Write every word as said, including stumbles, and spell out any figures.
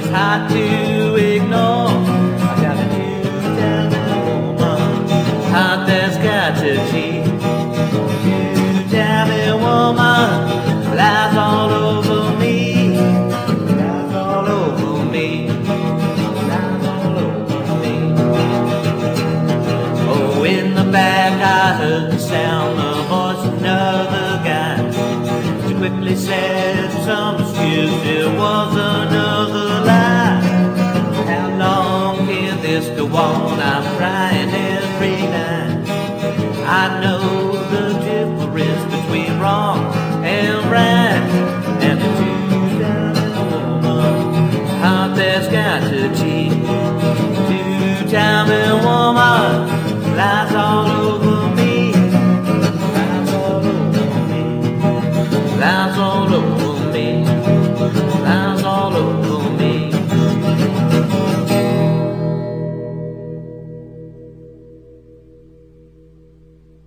hard to ignore. I got a new Italian woman, heart that's got to cheat. New Italian woman lies all over me, lies all over me, lies all over me. Oh, in the back I heard the sound, the voice of another guy. She quickly said, some excuse, it was another lie. How long can this go on? I'm crying every night. I know